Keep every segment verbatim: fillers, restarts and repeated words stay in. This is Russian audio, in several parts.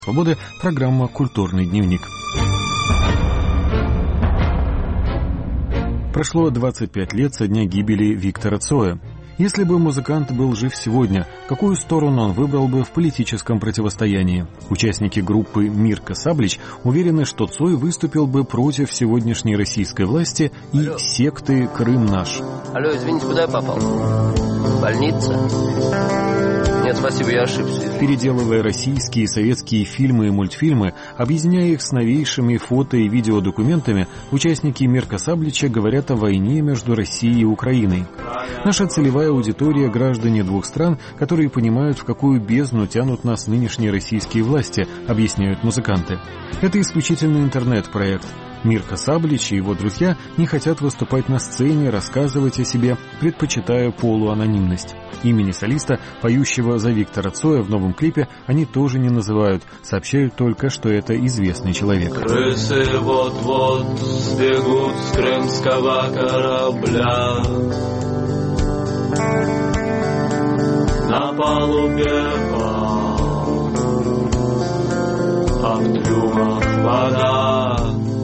Свободы, программа «Культурный дневник». Прошло двадцать пять лет со дня гибели Виктора Цоя. Если бы музыкант был жив сегодня, какую сторону он выбрал бы в политическом противостоянии? Участники группы «Мирка Саблич» уверены, что Цой выступил бы против сегодняшней российской власти и Алло. секты «Крым наш». Алло, извините, куда я попал? Больница? Нет, спасибо, я ошибся. Переделывая российские и советские фильмы и мультфильмы, объединяя их с новейшими фото- и видеодокументами, участники «Мирка Саблича» говорят о войне между Россией и Украиной. Наша целевая аудитория — граждане двух стран, которые понимают, в какую бездну тянут нас нынешние российские власти, объясняют музыканты. Это исключительно интернет-проект. Мирка Саблич и его друзья не хотят выступать на сцене, рассказывать о себе, предпочитая полуанонимность. Имени солиста, поющего за Виктора Цоя в новом клипе, они тоже не называют, сообщают только, что это известный человек. Крысы вот-вот сбегут с крымского корабля. На палубе пал, а в трюмах вода.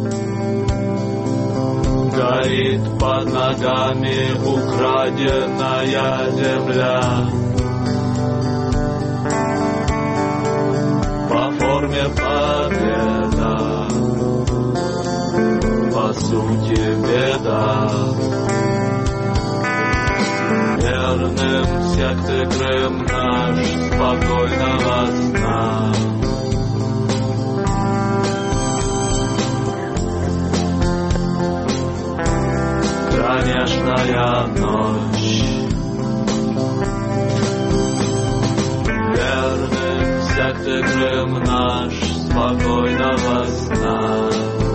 Горит под ногами украденная земля. По форме победа, по сути беда. Верным секты Крым наш, спокойного сна. Кромешная ночь, верным секты Крым наш, спокойного сна.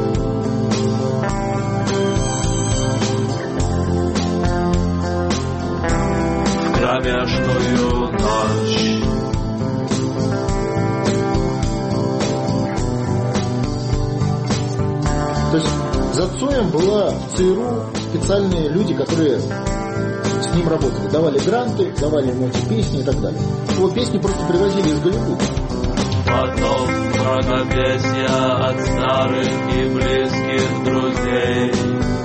В кромешную ночь. То есть за Цоем была в ЦРУ специальные люди, которые с ним работали. Давали гранты, давали ему эти песни и так далее. Его песни просто привозили из Голливуда. Потом мракопесья от старых и близких друзей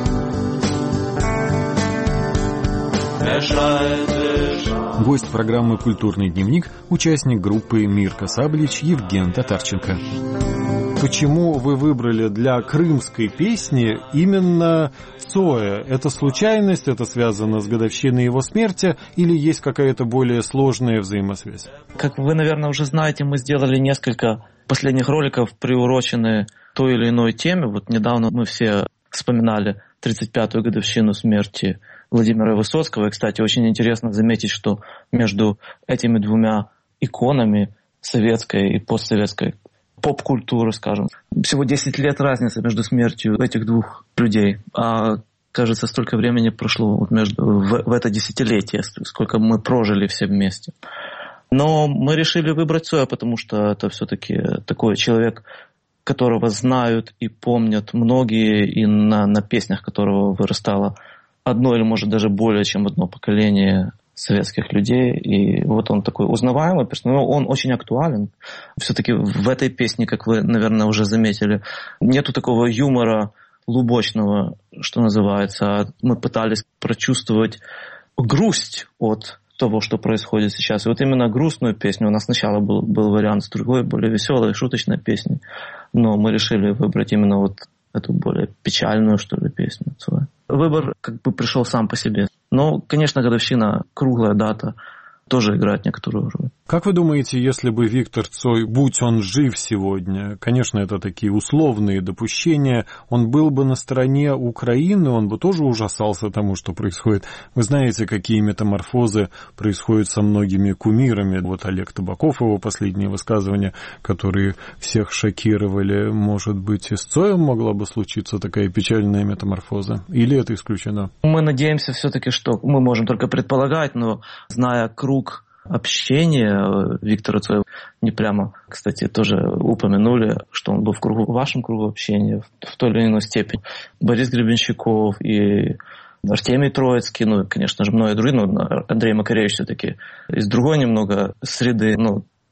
мешает дышать. Гость программы «Культурный дневник» — участник группы «Мирка Саблич» Евген Татарченко. Почему вы выбрали для крымской песни именно Цоя? Это случайность, это связано с годовщиной его смерти или есть какая-то более сложная взаимосвязь? Как вы, наверное, уже знаете, мы сделали несколько последних роликов, приуроченные той или иной теме. Вот недавно мы все вспоминали тридцать пятую годовщину смерти Владимира Высоцкого. И, кстати, очень интересно заметить, что между этими двумя иконами, советской и постсоветской поп-культуры, скажем, всего десять лет разницы между смертью этих двух людей. А, кажется, столько времени прошло вот между, в, в это десятилетие, сколько мы прожили все вместе. Но мы решили выбрать Цоя, потому что это все-таки такой человек, которого знают и помнят многие, и на, на песнях которого вырастало одно или, может, даже более чем одно поколение советских людей. И вот он такой узнаваемый персонаж. Он очень актуален. Все-таки в этой песне, как вы, наверное, уже заметили, нету такого юмора лубочного, что называется. Мы пытались прочувствовать грусть от того, что происходит сейчас. И вот именно грустную песню. У нас сначала был, был вариант с другой, более веселой, шуточной песни. Но мы решили выбрать именно вот эту более печальную, что ли, песню. Выбор как бы пришел сам по себе. Но, конечно, годовщина, круглая дата, тоже играет некоторую роль. Как вы думаете, если бы Виктор Цой, будь он жив сегодня, конечно, это такие условные допущения, он был бы на стороне Украины, он бы тоже ужасался тому, что происходит? Вы знаете, какие метаморфозы происходят со многими кумирами. Вот Олег Табаков, его последние высказывания, которые всех шокировали. Может быть, и с Цоем могла бы случиться такая печальная метаморфоза? Или это исключено? Мы надеемся все-таки, что мы можем только предполагать, но зная круг общения Виктора Цоя, не прямо, кстати, тоже упомянули, что он был в кругу, в вашем кругу общения в той или иной степени. Борис Гребенщиков и Артемий Троицкий, ну, конечно же, многие другие, но Андрей Макаревич все-таки из другой немного среды, ну,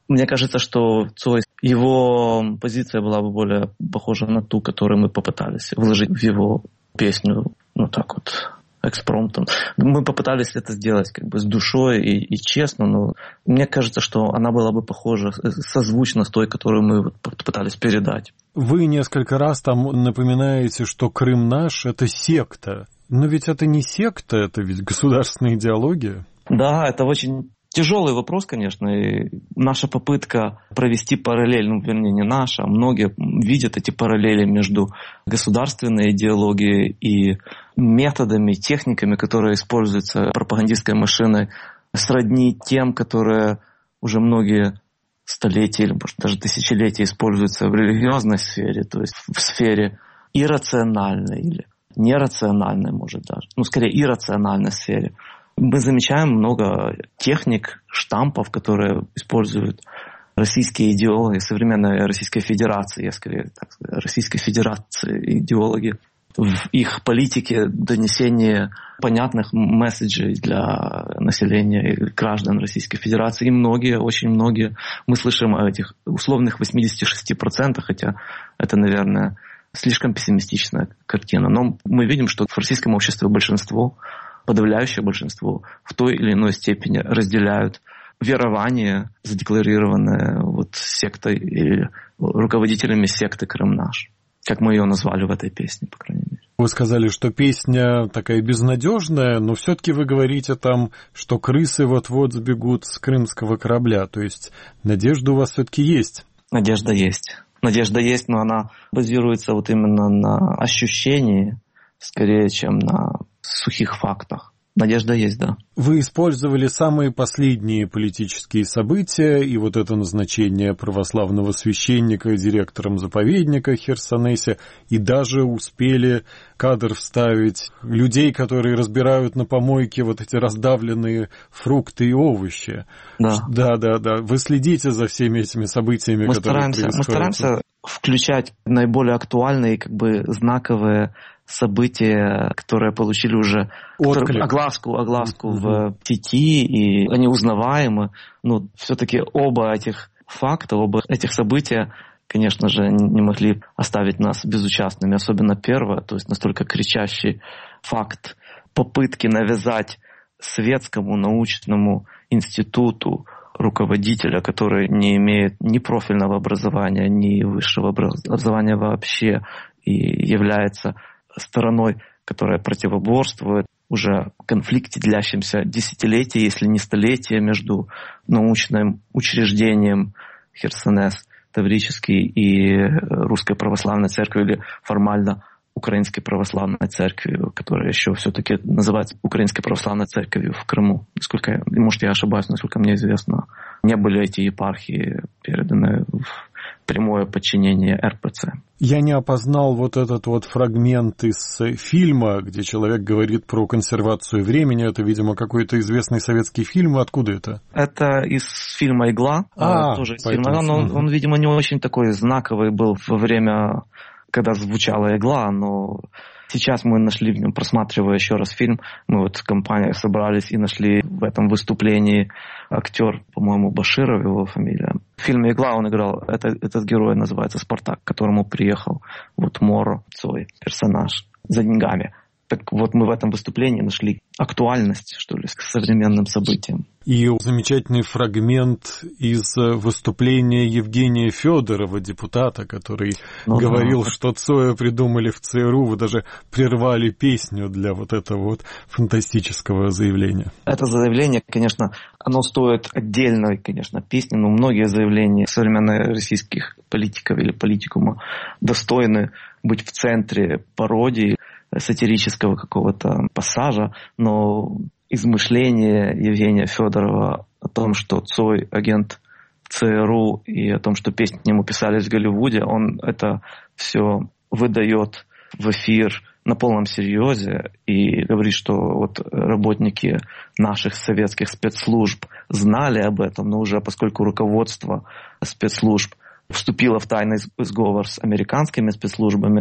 Мне кажется, что Цой, его позиция была бы более похожа на ту, которую мы попытались вложить в его песню, ну так вот, экспромтом. Мы попытались это сделать как бы с душой и, и честно, но мне кажется, что она была бы похожа, созвучна с той, которую мы вот пытались передать. Вы несколько раз там напоминаете, что Крым наш — это секта. Но ведь это не секта, это ведь государственная идеология. Да, это очень тяжелый вопрос, конечно, и наша попытка провести параллель, ну, вернее, не наша, а многие видят эти параллели между государственной идеологией и методами, техниками, которые используются пропагандистской машиной, сродни тем, которые уже многие столетия или, может, даже тысячелетия используются в религиозной сфере, то есть в сфере иррациональной или нерациональной, может, даже, ну, скорее, иррациональной сфере. Мы замечаем много техник, штампов, которые используют российские идеологи, современной Российской Федерации, я скорее так сказать, Российской Федерации идеологи, в их политике донесения понятных месседжей для населения и граждан Российской Федерации. И многие, очень многие, мы слышим о этих условных восемьдесят шесть процентов, хотя это, наверное, слишком пессимистичная картина. Но мы видим, что в российском обществе большинство, подавляющее большинство в той или иной степени разделяют верование, задекларированное вот сектой или руководителями секты «Крым наш», как мы ее назвали в этой песне, по крайней мере. Вы сказали, что песня такая безнадежная, но все-таки вы говорите там, что крысы вот-вот сбегут с крымского корабля. То есть надежда у вас все-таки есть? Надежда есть. Надежда есть, но она базируется вот именно на ощущении, скорее, чем на сухих фактах. Надежда есть, да. Вы использовали самые последние политические события и вот это назначение православного священника директором заповедника Херсонесе, и даже успели кадр вставить людей, которые разбирают на помойке вот эти раздавленные фрукты и овощи. Да, да, да. да. Вы следите за всеми этими событиями, мы которые стараемся, происходят? Мы стараемся включать наиболее актуальные, как бы, знаковые события, которые получили уже которые, огласку, огласку mm-hmm. в сети, и они узнаваемы. Но все-таки оба этих факта, оба этих события, конечно же, не могли оставить нас безучастными. Особенно первое, то есть настолько кричащий факт попытки навязать светскому научному институту руководителя, который не имеет ни профильного образования, ни высшего образования вообще, и является стороной, которая противоборствует уже конфликте, длящемся десятилетия, если не столетия, между научным учреждением Херсонес Таврический и Русской Православной Церковью, или формально Украинской Православной Церковью, которая еще все-таки называется Украинской Православной Церковью в Крыму. Насколько, может, я ошибаюсь, насколько мне известно, не были эти епархии переданы в прямое подчинение эр пэ цэ. Я не опознал вот этот вот фрагмент из фильма, где человек говорит про консервацию времени. Это, видимо, какой-то известный советский фильм. Откуда это? Это из фильма «Игла». А, тоже из фильма. Он, он, он, видимо, не очень такой знаковый был во время, когда звучала «Игла», но сейчас мы нашли в нем, просматривая еще раз фильм, мы вот с компанией собрались и нашли в этом выступлении актер, по-моему, Баширов его фамилия. В фильме «Игла» он играл, это, этот герой называется Спартак, к которому приехал вот Моро Цой, персонаж, за деньгами. Так вот мы в этом выступлении нашли актуальность, что ли, к современным событиям. И замечательный фрагмент из выступления Евгения Федорова, депутата, который ну, говорил, да. что Цоя придумали в цэ эр у. Вы даже прервали песню для вот этого вот фантастического заявления. Это заявление, конечно, оно стоит отдельной, конечно, песни, но многие заявления современных российских политиков или политикума достойны быть в центре пародии, сатирического какого-то пассажа, но измышление Евгения Федорова о том, что Цой агент цэ эр у, и о том, что песни к нему писались в Голливуде, он это все выдает в эфир на полном серьезе и говорит, что вот работники наших советских спецслужб знали об этом, но уже поскольку руководство спецслужб вступило в тайный сговор с американскими спецслужбами,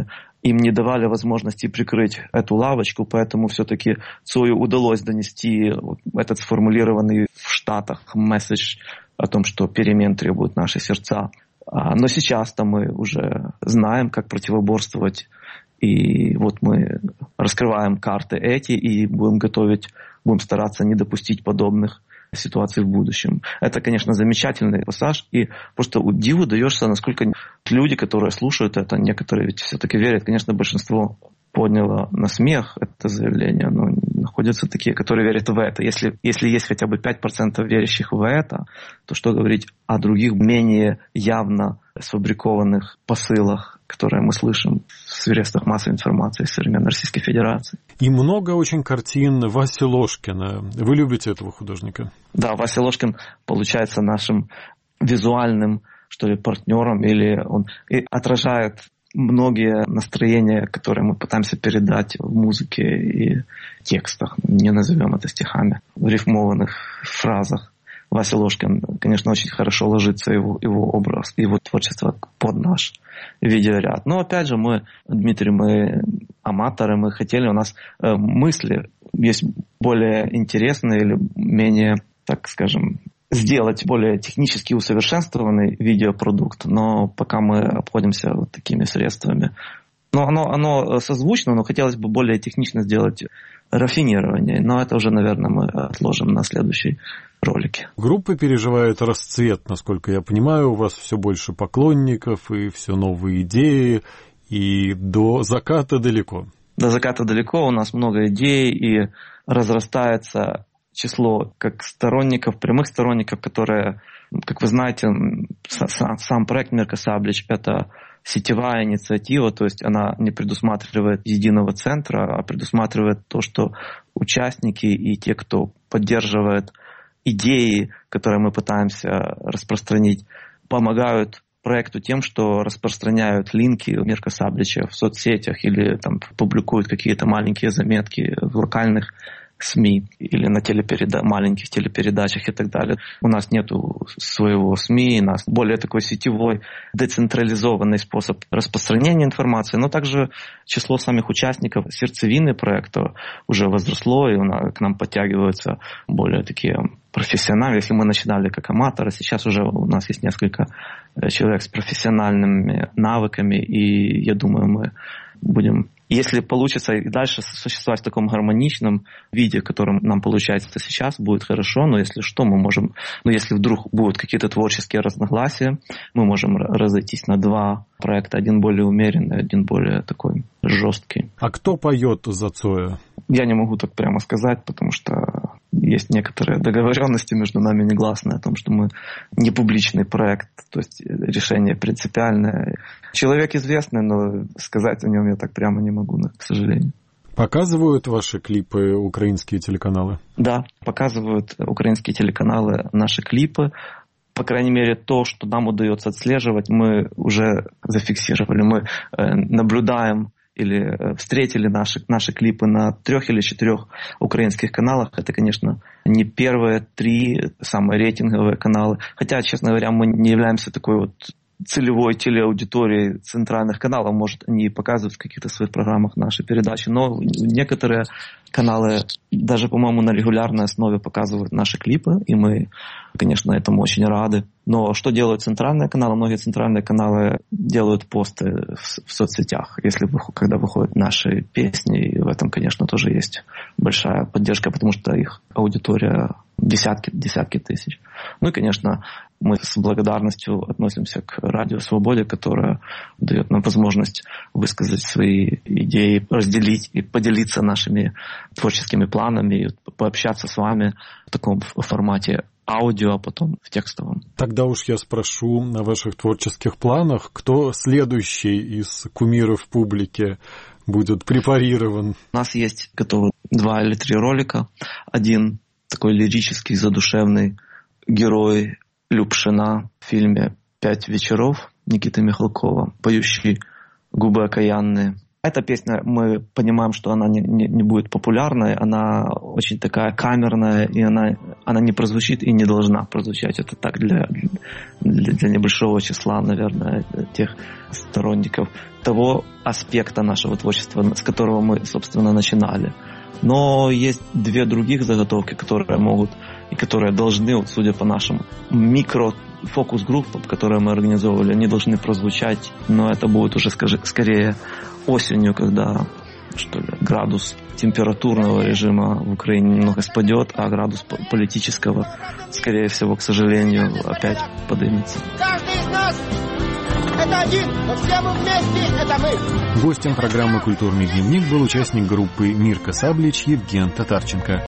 им не давали возможности прикрыть эту лавочку, поэтому все-таки Цою удалось донести этот сформулированный в Штатах месседж о том, что перемен требуют наши сердца. Но сейчас-то мы уже знаем, как противоборствовать, и вот мы раскрываем карты эти и будем готовить, будем стараться не допустить подобных ситуаций в будущем. Это, конечно, замечательный пассаж, и просто диву даешься, насколько люди, которые слушают это, некоторые ведь все-таки верят, конечно, большинство подняло на смех это заявление, но находятся такие, которые верят в это. Если, если есть хотя бы пять процентов верящих в это, то что говорить о других менее явно сфабрикованных посылах, которые мы слышим в средствах массовой информации современной Российской Федерации. И много очень картин Васи Ложкина. Вы любите этого художника? Да, Вася Ложкин получается нашим визуальным, что ли, партнером, или он и отражает многие настроения, которые мы пытаемся передать в музыке и текстах, не назовем это стихами, в рифмованных фразах. Вася Ложкин, конечно, очень хорошо ложится его, его образ, его творчество под наш видеоряд. Но опять же, мы, Дмитрий, мы аматоры, мы хотели, у нас э, мысли есть более интересные или менее, так скажем, сделать более технически усовершенствованный видеопродукт, но пока мы обходимся вот такими средствами. Но оно, оно созвучно, но хотелось бы более технично сделать рафинирование. Но это уже, наверное, мы отложим на следующий ролике. Группа переживает расцвет, насколько я понимаю. У вас все больше поклонников и все новые идеи, и до заката далеко. До заката далеко, у нас много идей, и разрастается число как сторонников, прямых сторонников, которые, как вы знаете, сам проект «Мирка Саблич» — это сетевая инициатива, то есть она не предусматривает единого центра, а предусматривает то, что участники и те, кто поддерживает идеи, которые мы пытаемся распространить, помогают проекту тем, что распространяют линки Мирка Саблича в соцсетях или там публикуют какие-то маленькие заметки в локальных СМИ или на телепереда... маленьких телепередачах и так далее. У нас нет своего СМИ, у нас более такой сетевой, децентрализованный способ распространения информации, но также число самих участников сердцевины проекта уже возросло, и к нам подтягиваются более такие профессионалы. Если мы начинали как аматоры, сейчас уже у нас есть несколько человек с профессиональными навыками, и я думаю, мы будем... Если получится и дальше существовать в таком гармоничном виде, которым нам получается сейчас, будет хорошо, но если что, мы можем... Но если вдруг будут какие-то творческие разногласия, мы можем разойтись на два проекта. Один более умеренный, один более такой жесткий. А кто поет за Цоя? Я не могу так прямо сказать, потому что есть некоторые договоренности между нами негласные о том, что мы не публичный проект, то есть решение принципиальное. Человек известный, но сказать о нем я так прямо не могу, к сожалению. Показывают ваши клипы украинские телеканалы? Да, показывают украинские телеканалы наши клипы. По крайней мере, то, что нам удается отслеживать, мы уже зафиксировали. Мы наблюдаем или встретили наши, наши клипы на трех или четырех украинских каналах. Это, конечно, не первые три самые рейтинговые каналы. Хотя, честно говоря, мы не являемся такой вот целевой телеаудиторией центральных каналов. Может, они показывают в каких-то своих программах наши передачи. Но некоторые каналы даже, по-моему, на регулярной основе показывают наши клипы. И мы, конечно, этому очень рады. Но что делают центральные каналы? Многие центральные каналы делают посты в, в соцсетях, если когда выходят наши песни. И в этом, конечно, тоже есть большая поддержка, потому что их аудитория десятки, десятки тысяч. Ну и, конечно, мы с благодарностью относимся к Радио Свободе, которое дает нам возможность высказать свои идеи, разделить и поделиться нашими творческими планами, и пообщаться с вами в таком формате аудио, а потом в текстовом. Тогда уж я спрошу о ваших творческих планах. Кто следующий из кумиров публики будет препарирован? У нас есть готовы два или три ролика. Один такой лирический, задушевный герой Любшина в фильме «Пять вечеров» Никиты Михалкова, поющий «Губы окаянные». Эта песня, мы понимаем, что она не, не, не будет популярной, она очень такая камерная, и она она не прозвучит и не должна прозвучать. Это так для, для, для небольшого числа, наверное, тех сторонников того аспекта нашего творчества, с которого мы, собственно, начинали. Но есть две других заготовки, которые могут и которые должны, вот, судя по нашим микро-фокус-группам, которые мы организовывали, они должны прозвучать, но это будет уже, скажи, скорее осенью, когда, что ли, градус температурного режима в Украине немного спадет, а градус политического, скорее всего, к сожалению, опять поднимется. Каждый из нас это один, но все мы вместе это мы. Гостем программы «Культурный дневник» был участник группы Мирка Саблич Евген Татарченко.